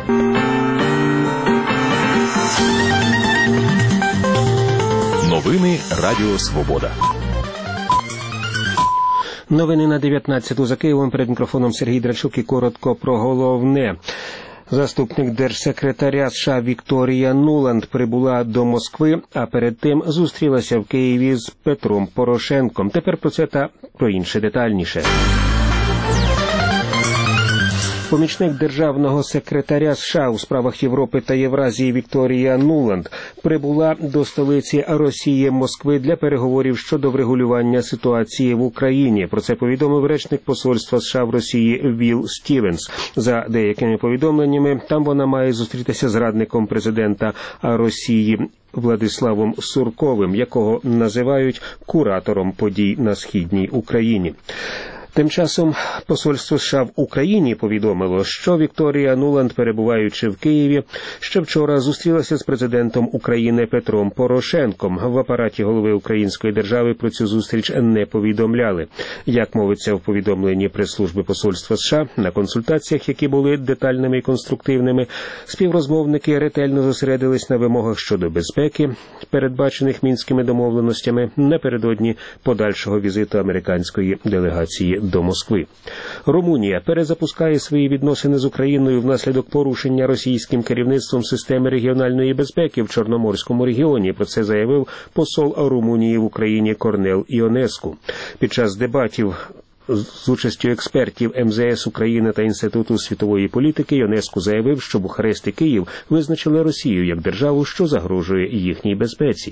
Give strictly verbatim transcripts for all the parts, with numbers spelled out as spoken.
Новини Радіо Свобода. Новини на дев'ятнадцяту за Києвом. Перед мікрофоном Сергій Драчук і коротко про головне. Заступник держсекретаря США Вікторія Нуланд прибула до Москви, а перед тим зустрілася в Києві з Петром Порошенком. Тепер про це та про інше детальніше. Помічник державного секретаря США у справах Європи та Євразії Вікторія Нуланд прибула до столиці Росії Москви для переговорів щодо врегулювання ситуації в Україні. Про це повідомив речник посольства США в Росії Вілл Стівенс. За деякими повідомленнями, там вона має зустрітися з радником президента Росії Владиславом Сурковим, якого називають куратором подій на Східній Україні. Тим часом посольство США в Україні повідомило, що Вікторія Нуланд, перебуваючи в Києві, ще вчора зустрілася з президентом України Петром Порошенком. В апараті голови української держави про цю зустріч не повідомляли. Як мовиться в повідомленні прес-служби посольства США, на консультаціях, які були детальними і конструктивними, співрозмовники ретельно зосередились на вимогах щодо безпеки, передбачених мінськими домовленостями, напередодні подальшого візиту американської делегації до Москви. Румунія перезапускає свої відносини з Україною внаслідок порушення російським керівництвом системи регіональної безпеки в Чорноморському регіоні. Про це заявив посол Румунії в Україні Корнел Іонеску. Під час дебатів з участю експертів ем зе ес України та Інституту світової політики Іонеску заявив, що Бухарест і Київ визначили Росію як державу, що загрожує їхній безпеці.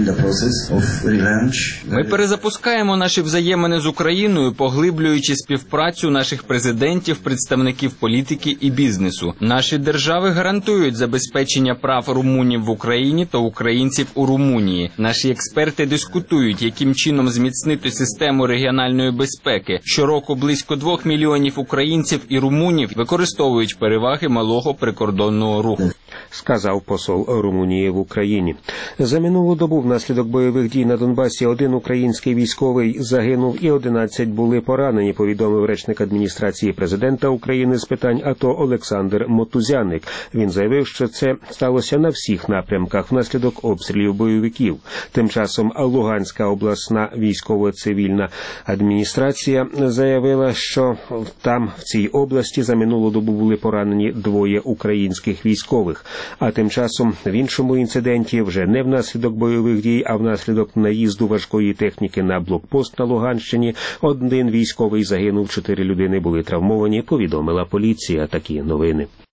Ми перезапускаємо наші взаємини з Україною, поглиблюючи співпрацю наших президентів, представників політики і бізнесу. Наші держави гарантують забезпечення прав румунів в Україні та українців у Румунії. Наші експерти дискутують, яким чином зміцнити систему регіональної безпеки. Щороку близько двох мільйонів українців і румунів використовують переваги малого прикордонного руху, сказав посол Румунії в Україні. За минулу добу внаслідок бойових дій на Донбасі один український військовий загинув і одинадцять були поранені, повідомив речник адміністрації президента України з питань АТО Олександр Мотузяник. Він заявив, що це сталося на всіх напрямках внаслідок обстрілів бойовиків. Тим часом Луганська обласна військово-цивільна адміністрація заявила, що там, в цій області, за минулу добу були поранені двоє українських військових. А тим часом в іншому інциденті, вже не внаслідок бойових дій, а внаслідок наїзду важкої техніки на блокпост на Луганщині, один військовий загинув, чотири людини були травмовані, повідомила поліція. Такі новини.